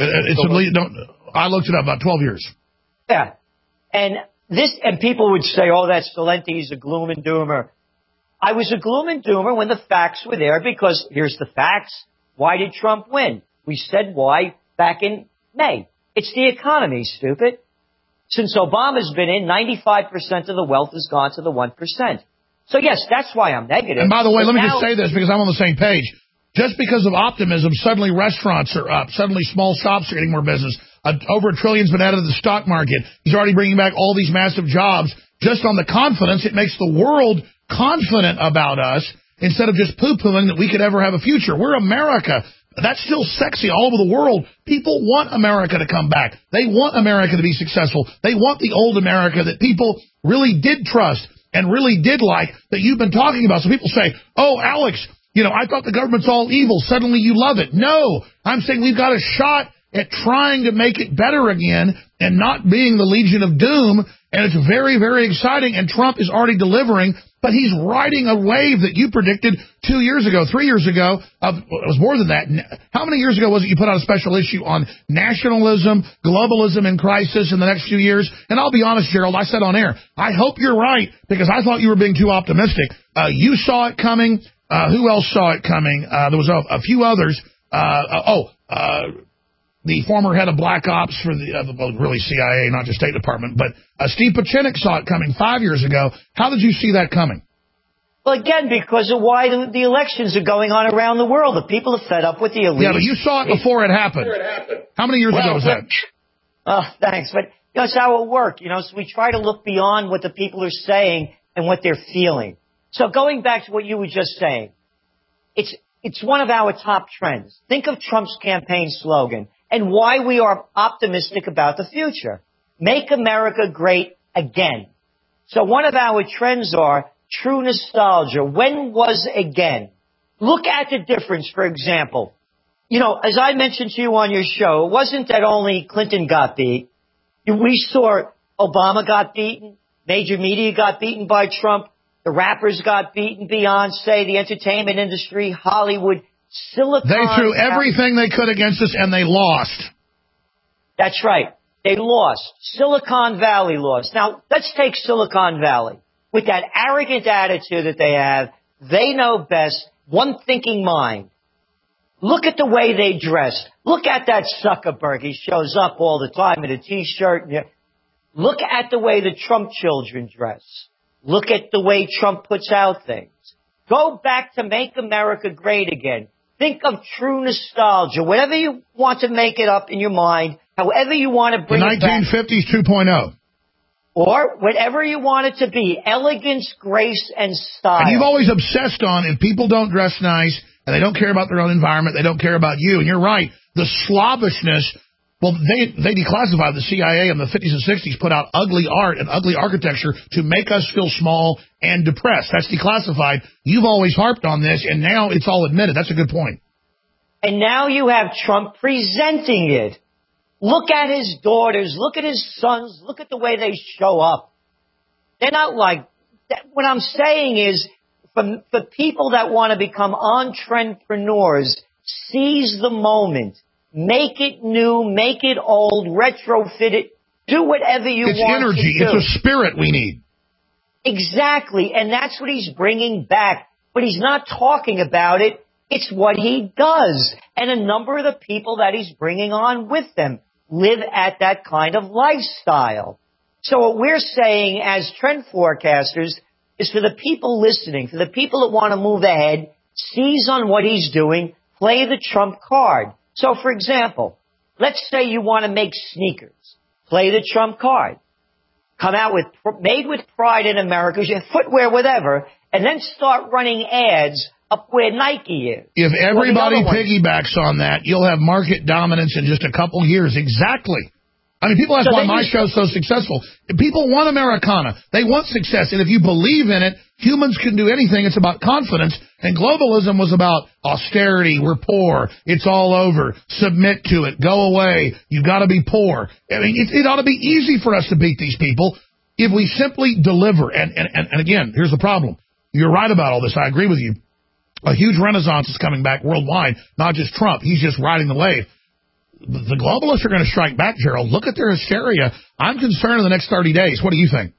I looked it up, about 12 years. Yeah. And people would say, oh, that's Celente, he's a gloom and doomer. I was a gloom and doomer when the facts were there because here's the facts. Why did Trump win? We said why back in May. It's the economy, stupid. Since Obama's been in, 95% of the wealth has gone to the 1%. So, yes, that's why I'm negative. And by the way, let me just say this because I'm on the same page. Just because of optimism, suddenly restaurants are up. Suddenly small shops are getting more business. Over $1 trillion has been added to the stock market. He's already bringing back all these massive jobs. Just on the confidence, it makes the world confident about us instead of just poo-pooing that we could ever have a future. We're America. That's still sexy all over the world. People want America to come back. They want America to be successful. They want the old America that people really did trust and really did like that you've been talking about. So people say, oh, Alex, I thought the government's all evil. Suddenly you love it. No, I'm saying we've got a shot at trying to make it better again and not being the Legion of Doom. And it's very, very exciting. And Trump is already delivering. But he's riding a wave that you predicted 2 years ago, 3 years ago. It was more than that. How many years ago was it you put out a special issue on nationalism, globalism in crisis in the next few years? And I'll be honest, Gerald, I said on air, I hope you're right because I thought you were being too optimistic. You saw it coming. Who else saw it coming? There was a few others. The former head of Black Ops for really CIA, not just State Department, but Steve Pieczenik saw it coming 5 years ago. How did you see that coming? Well, again, because of why the elections are going on around the world. The people are fed up with the elite. Yeah, but you saw it before it happened. How many years ago was that? Oh, thanks. But it's how it works. So we try to look beyond what the people are saying and what they're feeling. So going back to what you were just saying, it's one of our top trends. Think of Trump's campaign slogan and why we are optimistic about the future. Make America great again. So one of our trends are true nostalgia. When was again? Look at the difference, for example. As I mentioned to you on your show, it wasn't that only Clinton got beat. We saw Obama got beaten. Major media got beaten by Trump. The rappers got beaten. Beyonce, the entertainment industry, Hollywood, Silicon Valley. They threw everything they could against us, and they lost. That's right. They lost. Silicon Valley lost. Now, let's take Silicon Valley. With that arrogant attitude that they have, they know best, one thinking mind. Look at the way they dress. Look at that Zuckerberg. He shows up all the time in a T-shirt. Look at the way the Trump children dress. Look at the way Trump puts out things. Go back to Make America Great Again. Think of true nostalgia. Whatever you want to make it up in your mind, however you want to bring it back. The 1950s 2.0. Or whatever you want it to be. Elegance, grace, and style. And you've always obsessed on if people don't dress nice and they don't care about their own environment, they don't care about you. And you're right. The slobbishness. Well, they declassified the CIA in the 50s and 60s, put out ugly art and ugly architecture to make us feel small and depressed. That's declassified. You've always harped on this, and now it's all admitted. That's a good point. And now you have Trump presenting it. Look at his daughters. Look at his sons. Look at the way they show up. They're not like that. What I'm saying is for people that want to become entrepreneurs, seize the moment. Make it new, make it old, retrofit it, do whatever you want to do. It's energy. It's a spirit we need. Exactly, and that's what he's bringing back. But he's not talking about it. It's what he does. And a number of the people that he's bringing on with them live at that kind of lifestyle. So what we're saying as trend forecasters is for the people listening, for the people that want to move ahead, seize on what he's doing, play the Trump card. So, for example, let's say you want to make sneakers. Play the Trump card. Come out with made with pride in America, your footwear, whatever, and then start running ads up where Nike is. If everybody piggybacks on that, you'll have market dominance in just a couple years. Exactly. I mean, people ask why my show's so successful. People want Americana. They want success. And if you believe in it, humans can do anything. It's about confidence. And globalism was about austerity. We're poor. It's all over. Submit to it. Go away. You've got to be poor. I mean, it ought to be easy for us to beat these people if we simply deliver. And again, here's the problem. You're right about all this. I agree with you. A huge renaissance is coming back worldwide, not just Trump. He's just riding the wave. The globalists are going to strike back, Gerald. Look at their hysteria. I'm concerned in the next 30 days. What do you think?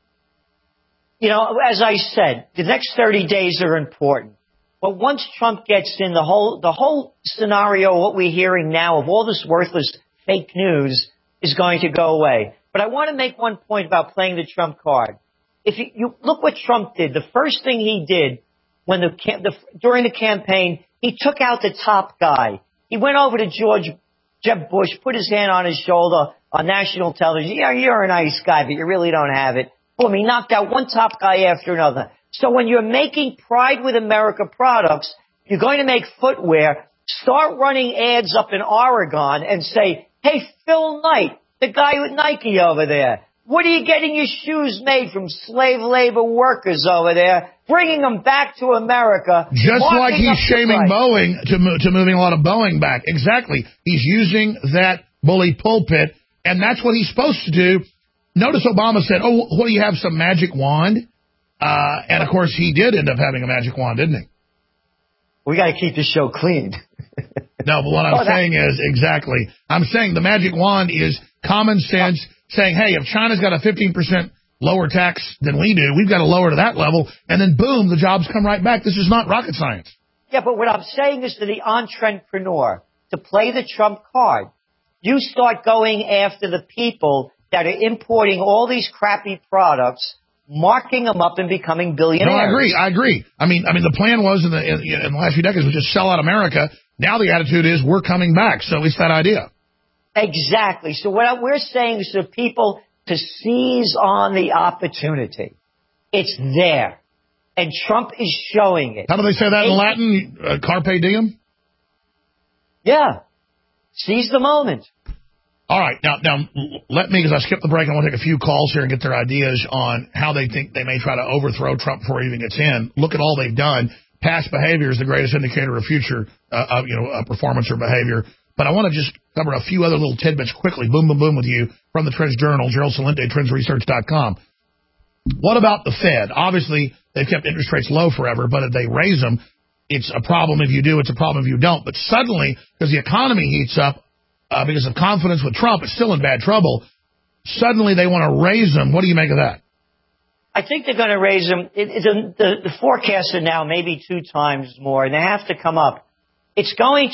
You know, as I said, the next 30 days are important. But once Trump gets in, the whole scenario, what we're hearing now of all this worthless fake news is going to go away. But I want to make one point about playing the Trump card. If you look what Trump did, the first thing he did when during the campaign, he took out the top guy. He went over to Jeb Bush, put his hand on his shoulder on national television. Yeah, you're a nice guy, but you really don't have it. Boom, he knocked out one top guy after another. So when you're making Pride with America products, you're going to make footwear, start running ads up in Oregon and say, hey, Phil Knight, the guy with Nike over there, what are you getting your shoes made from slave labor workers over there, bringing them back to America? Just like he's shaming Boeing to moving a lot of Boeing back. Exactly. He's using that bully pulpit, and that's what he's supposed to do. Notice Obama said, oh, what do you have, some magic wand? And, of course, he did end up having a magic wand, didn't he? We got to keep the show clean. No, but what I'm saying is, exactly, I'm saying the magic wand is common sense, saying, hey, if China's got a 15% lower tax than we do, we've got to lower to that level, and then, boom, the jobs come right back. This is not rocket science. Yeah, but what I'm saying is to the entrepreneur, to play the Trump card, you start going after the people that are importing all these crappy products, marking them up and becoming billionaires. No, I agree. I mean, the plan was in the last few decades was just sell out America. Now the attitude is we're coming back, so it's that idea. Exactly. So what we're saying is to people to seize on the opportunity. It's there. And Trump is showing it. How do they say that in Latin? Carpe diem? Yeah. Seize the moment. All right. Now, let me, because I skipped the break, I want to take a few calls here and get their ideas on how they think they may try to overthrow Trump before he even gets in. Look at all they've done. Past behavior is the greatest indicator of future, performance or behavior. But I want to just cover a few other little tidbits quickly. Boom, boom, boom with you from the Trends Journal, Gerald Celente, TrendsResearch.com. What about the Fed? Obviously, they've kept interest rates low forever, but if they raise them, it's a problem if you do, it's a problem if you don't. But suddenly, because the economy heats up, because of confidence with Trump, it's still in bad trouble, suddenly they want to raise them. What do you make of that? I think they're going to raise them. The forecasts are now maybe 2 times more, and they have to come up. What it's going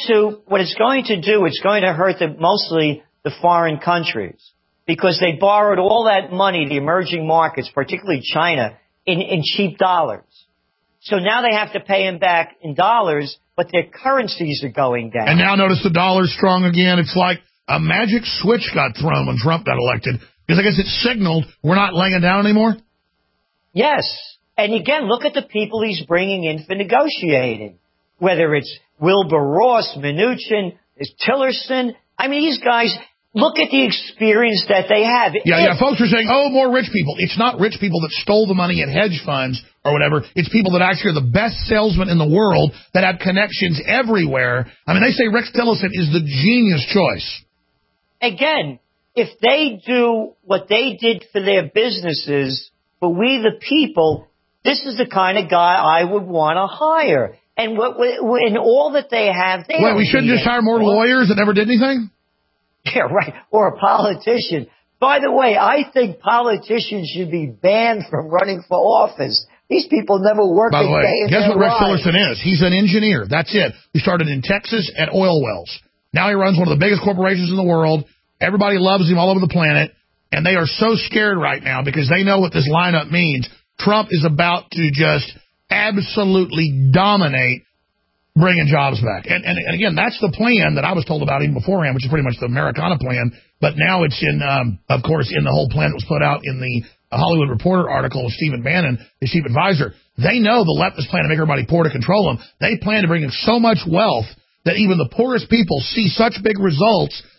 to do, it's going to hurt mostly the foreign countries, because they borrowed all that money, the emerging markets, particularly China, in cheap dollars. So now they have to pay them back in dollars, but their currencies are going down. And now notice the dollar's strong again. It's like a magic switch got thrown when Trump got elected, because I guess it signaled we're not laying it down anymore. Yes. And again, look at the people he's bringing in for negotiating, whether it's Wilbur Ross, Mnuchin, Tillerson. I mean, these guys, look at the experience that they have. Yeah, folks are saying, oh, more rich people. It's not rich people that stole the money at hedge funds or whatever. It's people that actually are the best salesmen in the world that have connections everywhere. I mean, they say Rex Tillerson is the genius choice. Again, if they do what they did for their businesses, for we the people, this is the kind of guy I would want to hire. And in all that they have, wait, we shouldn't just hire more lawyers that never did anything? Yeah, right. Or a politician. By the way, I think politicians should be banned from running for office. These people never work a day in their life. By the way, guess what Rex Tillerson is? He's an engineer. That's it. He started in Texas at oil wells. Now he runs one of the biggest corporations in the world. Everybody loves him all over the planet. And they are so scared right now because they know what this lineup means. Trump is about to just absolutely dominate bringing jobs back. And again, that's the plan that I was told about even beforehand, which is pretty much the Americana plan. But now it's in, of course, in the whole plan that was put out in the Hollywood Reporter article with Stephen Bannon, his chief advisor. They know the leftist plan to make everybody poor to control them. They plan to bring in so much wealth that even the poorest people see such big results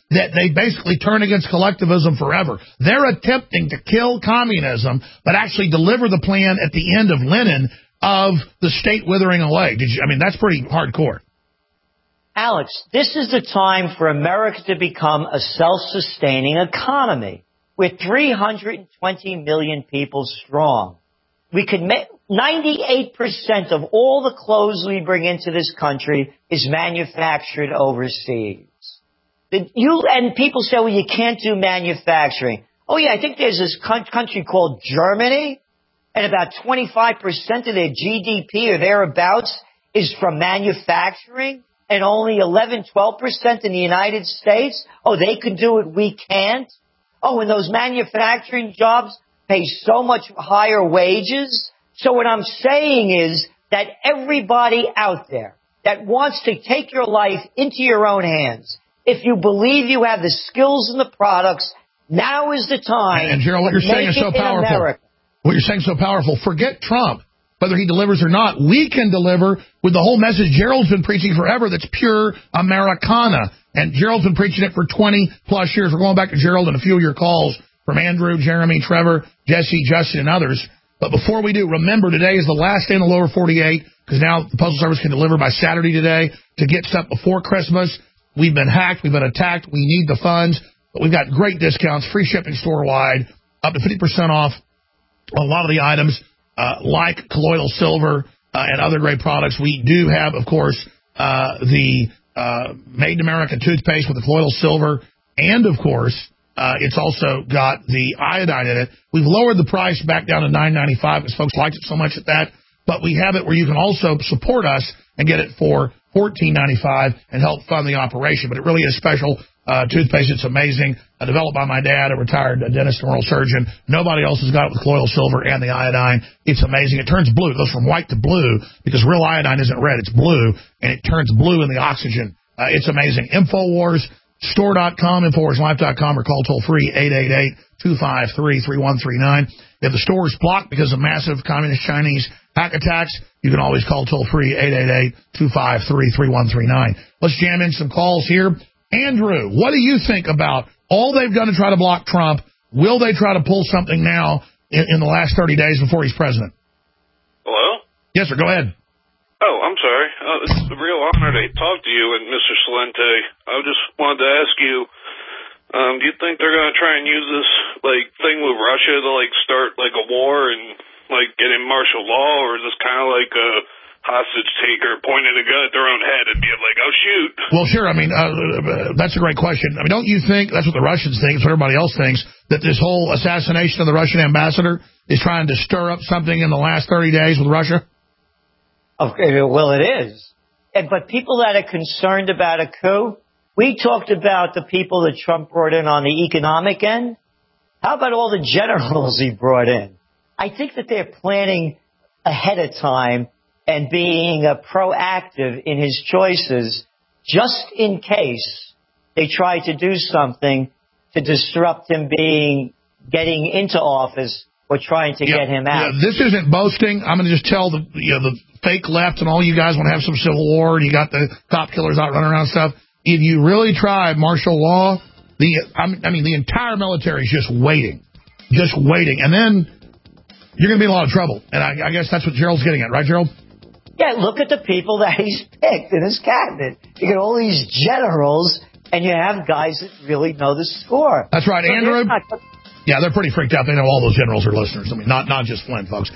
that they basically turn against collectivism forever. They're attempting to kill communism, but actually deliver the plan at the end of Lenin of the state withering away. That's pretty hardcore. Alex, this is the time for America to become a self-sustaining economy. We're 320 million people strong. We could make 98% of all the clothes we bring into this country is manufactured overseas. And people say, well, you can't do manufacturing. Oh, yeah, I think there's this country called Germany, and about 25% of their GDP or thereabouts is from manufacturing, and only 11, 12% in the United States. Oh, they can do it, we can't. Oh, and those manufacturing jobs pay so much higher wages. So what I'm saying is that everybody out there that wants to take your life into your own hands, if you believe you have the skills and the products, now is the time. And Gerald, what you're saying is so powerful. What you're saying is so powerful. Forget Trump, whether he delivers or not. We can deliver with the whole message Gerald's been preaching forever that's pure Americana. And Gerald's been preaching it for 20-plus years. We're going back to Gerald and a few of your calls from Andrew, Jeremy, Trevor, Jesse, Justin, and others. But before we do, remember, today is the last day in the lower 48, because now the Postal Service can deliver by Saturday today to get stuff before Christmas. We've been hacked. We've been attacked. We need the funds. But we've got great discounts, free shipping store-wide, up to 50% off a lot of the items, like colloidal silver and other great products. We do have, of course, the Made in America toothpaste with the colloidal silver, and, of course, it's also got the iodine in it. We've lowered the price back down to $9.95 because folks liked it so much at that. But we have it where you can also support us and get it for $14.95 and help fund the operation. But it really is special toothpaste. It's amazing. Developed by my dad, a retired dentist and oral surgeon. Nobody else has got it with colloidal silver and the iodine. It's amazing. It turns blue. It goes from white to blue because real iodine isn't red. It's blue, and it turns blue in the oxygen. It's amazing. InfoWars. Store.com, InfoWarsLife.com, or call toll-free 888-253-3139. If the store is blocked because of massive communist Chinese hack attacks, you can always call toll-free 888-253-3139. Let's jam in some calls here. Andrew, what do you think about all they've done to try to block Trump? Will they try to pull something now in the last 30 days before he's president? Hello? Yes, sir. Go ahead. Oh, I'm sorry. It's a real honor to talk to you and Mr. Celente. I just wanted to ask you, do you think they're going to try and use this thing with Russia to start a war and get in martial law, or is this kind of like a hostage taker pointing a gun at their own head and being like, oh, shoot? Well, sure. That's a great question. Don't you think, that's what the Russians think, it's what everybody else thinks, that this whole assassination of the Russian ambassador is trying to stir up something in the last 30 days with Russia? Okay, well, it is. But people that are concerned about a coup, we talked about the people that Trump brought in on the economic end. How about all the generals he brought in? I think that they're planning ahead of time and being proactive in his choices just in case they try to do something to disrupt him getting into office or trying to get him out. Yeah, this isn't boasting. I'm going to just tell the fake left and all you guys want to have some civil war and you got the cop killers out running around and stuff. If you really try martial law, the entire military is just waiting. And then you're going to be in a lot of trouble. And I guess that's what Gerald's getting at. Right, Gerald? Yeah, look at the people that he's picked in his cabinet. You get all these generals, and you have guys that really know the score. That's right, Andrew. Yeah, they're pretty freaked out. They know all those generals are listeners. Not just Flynn, folks.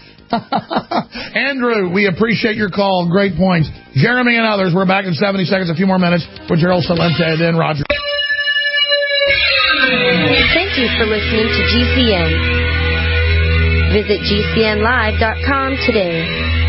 Andrew, we appreciate your call. Great points. Jeremy and others, we're back in 70 seconds, a few more minutes with Gerald Celente, then Roger. Thank you for listening to GCN. Visit GCNlive.com today.